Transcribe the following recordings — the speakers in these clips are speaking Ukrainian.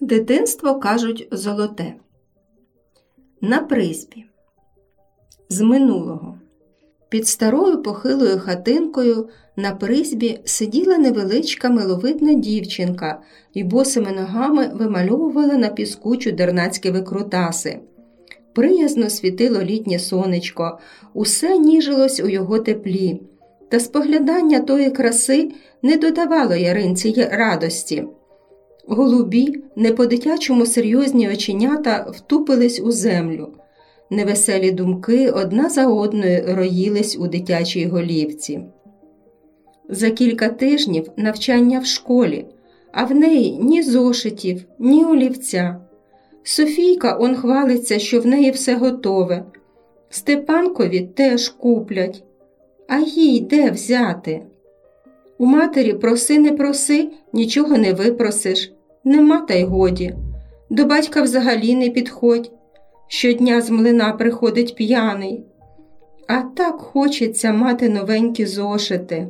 Дитинство, кажуть, золоте. На призьбі. З минулого. Під старою похилою хатинкою на призьбі сиділа невеличка миловидна дівчинка і босими ногами вимальовувала на піску чудернацькі викрутаси. Приязно світило літнє сонечко, усе ніжилось у його теплі, та споглядання тої краси не додавало Яринці радості. Голубі, не по-дитячому серйозні оченята втупились у землю. Невеселі думки одна за одною роїлись у дитячій голівці. За кілька тижнів навчання в школі, а в неї ні зошитів, ні олівця. Софійка он хвалиться, що в неї все готове. Степанкові теж куплять. А їй де взяти? У матері проси не проси, нічого не випросиш. Нема та й годі. До батька взагалі не підходь. Щодня з млина приходить п'яний. А так хочеться мати новенькі зошити.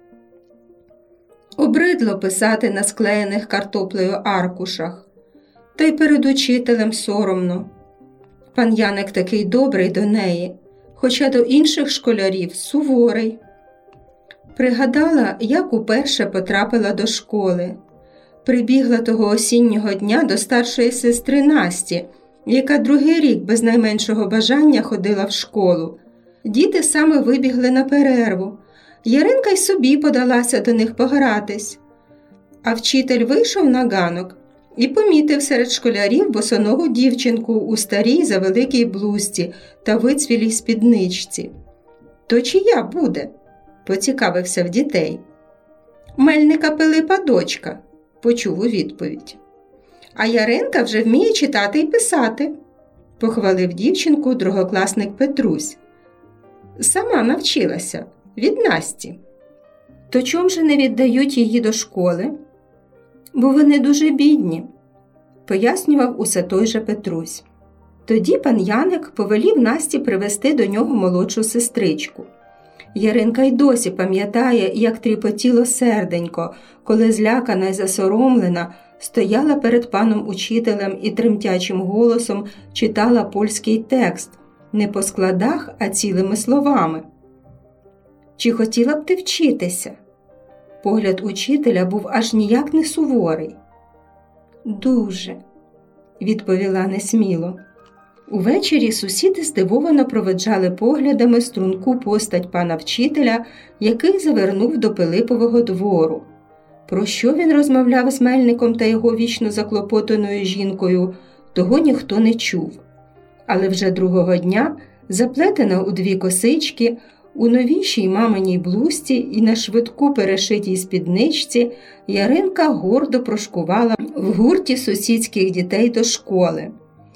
Обридло писати на склеєних картоплею аркушах. Та й перед учителем соромно. Пан Яник такий добрий до неї, хоча до інших школярів суворий. Пригадала, як уперше потрапила до школи. Прибігла того осіннього дня до старшої сестри Насті, яка другий рік без найменшого бажання ходила в школу. Діти саме вибігли на перерву. Яринка й собі подалася до них погратись. А вчитель вийшов на ганок і помітив серед школярів босоногу дівчинку у старій завеликій блузці та вицвілій спідничці. «То чия буде?» – поцікавився в дітей. «Мельника Пилипа дочка», – почув у відповідь. «А Яринка вже вміє читати і писати», – похвалив дівчинку другокласник Петрусь. «Сама навчилася, від Насті». «То чом же не віддають її до школи?» «Бо вони дуже бідні», – пояснював усе той же Петрусь. Тоді пан Яник повелів Насті привезти до нього молодшу сестричку. Яринка й досі пам'ятає, як тріпотіло серденько, коли злякана й засоромлена стояла перед паном учителем і тремтячим голосом читала польський текст, не по складах, а цілими словами. «Чи хотіла б ти вчитися?» Погляд учителя був аж ніяк не суворий. «Дуже», – відповіла несміло. Увечері сусіди здивовано проведжали поглядами струнку постать пана вчителя, який завернув до Пилипового двору. Про що він розмовляв з Мельником та його вічно заклопотаною жінкою, того ніхто не чув. Але вже другого дня, заплетена у дві косички, у новішій маминій блузці і на швидку перешитій спідничці, Яринка гордо прошкувала в гурті сусідських дітей до школи.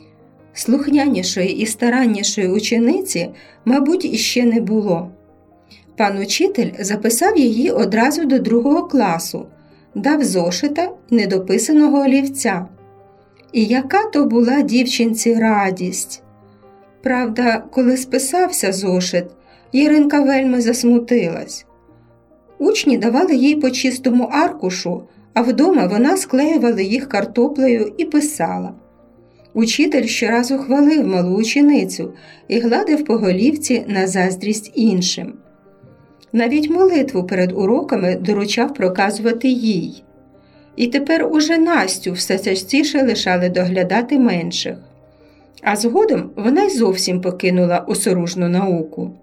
Слухнянішої і стараннішої учениці, мабуть, іще не було. Пан учитель записав її одразу до 2 класу, дав зошита і недописаного олівця. І яка то була дівчинці радість! Правда, коли списався зошит, Яринка вельми засмутилась. Учні давали їй по чистому аркушу, а вдома вона склеювала їх картоплею і писала. Учитель щоразу хвалив малу ученицю і гладив по голівці на заздрість іншим. Навіть молитву перед уроками доручав проказувати їй. І тепер уже Настю все частіше лишали доглядати менших. А згодом вона й зовсім покинула осоружну науку.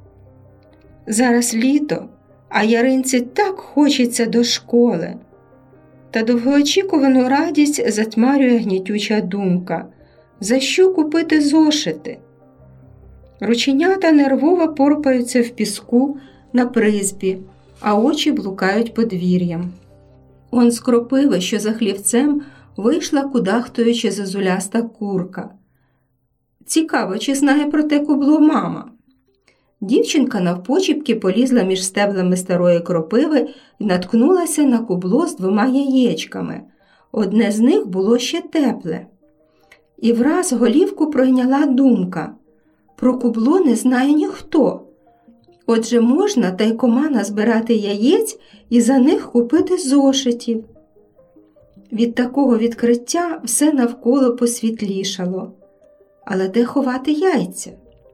Зараз літо, а Яринці так хочеться до школи. Та довгоочікувану радість затьмарює гнітюча думка. За що купити зошити? Рученята нервово порпаються в піску на призьбі, а очі блукають подвір'ям. Он з кропиви, що за хлівцем, вийшла кудахтуючи зозуляста курка. Цікаво, чи знає про те кубло мама? Дівчинка навпочіпки полізла між стеблами старої кропиви і наткнулася на кубло з 2 яєчками. Одне з них було ще тепле. І враз голівку пройняла думка. Про кубло не знає ніхто. Отже, можна тайкома назбирати яєць і за них купити зошитів. Від такого відкриття все навколо посвітлішало. Але де ховати яйця?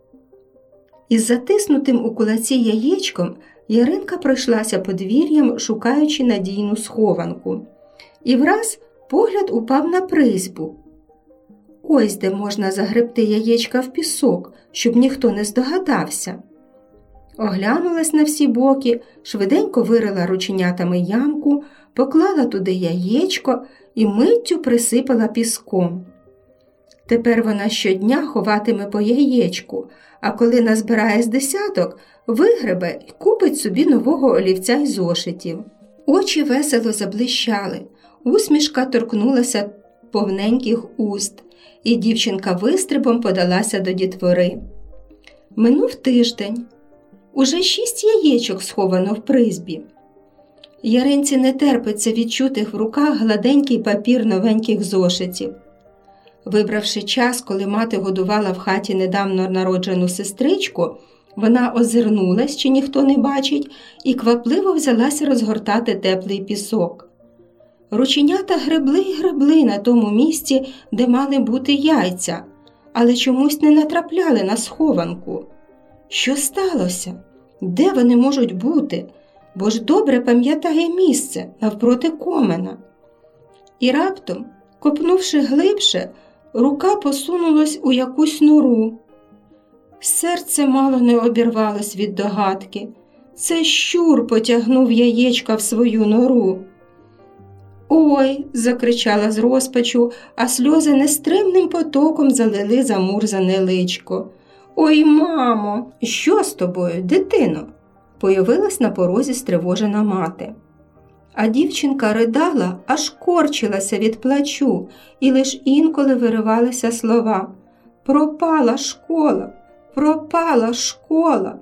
Із затиснутим у кулаці яєчком Яринка пройшлася подвір'ям, шукаючи надійну схованку. І враз погляд упав на призьбу. Ось де можна загребти яєчка в пісок, щоб ніхто не здогадався. Оглянулась на всі боки, швиденько вирила рученятами ямку, поклала туди яєчко і миттю присипала піском. Тепер вона щодня ховатиме по яєчку, а коли назбирає з десяток, вигребе і купить собі нового олівця й зошитів. Очі весело заблищали, усмішка торкнулася повненьких уст, і дівчинка вистрибом подалася до дітвори. Минув тиждень. Уже 6 яєчок сховано в призьбі. Яринці не терпиться відчутих в руках гладенький папір новеньких зошитів. Вибравши час, коли мати годувала в хаті недавно народжену сестричку, вона озирнулась, чи ніхто не бачить, і квапливо взялася розгортати теплий пісок. Рученята гребли й гребли на тому місці, де мали бути яйця, але чомусь не натрапляли на схованку. Що сталося? Де вони можуть бути? Бо ж добре пам'ятає місце навпроти комина. І раптом, копнувши глибше, рука посунулась у якусь нору. Серце мало не обірвалось від догадки. Це щур потягнув яєчка в свою нору. «Ой!» – закричала з розпачу, а сльози нестримним потоком залили замурзане личко. «Ой, мамо! Що з тобою, дитино?» – появилась на порозі стривожена мати. А дівчинка ридала, аж корчилася від плачу, і лиш інколи виривалися слова: «Пропала школа! Пропала школа!»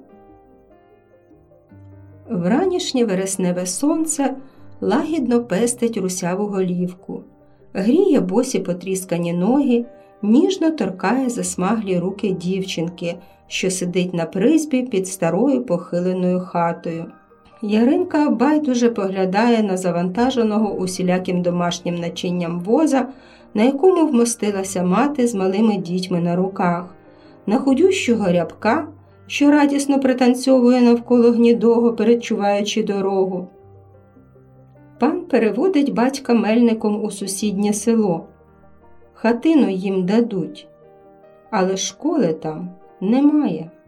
Вранішнє вересневе сонце лагідно пестить русяву голівку, гріє босі потріскані ноги, ніжно торкає засмаглі руки дівчинки, що сидить на призьбі під старою похиленою хатою. Яринка байдуже поглядає на завантаженого усіляким домашнім начинням воза, на якому вмостилася мати з малими дітьми на руках, на худющого рябка, що радісно пританцьовує навколо гнідого, передчуваючи дорогу. Пан переводить батька мельником у сусіднє село. Хатину їм дадуть, але школи там немає.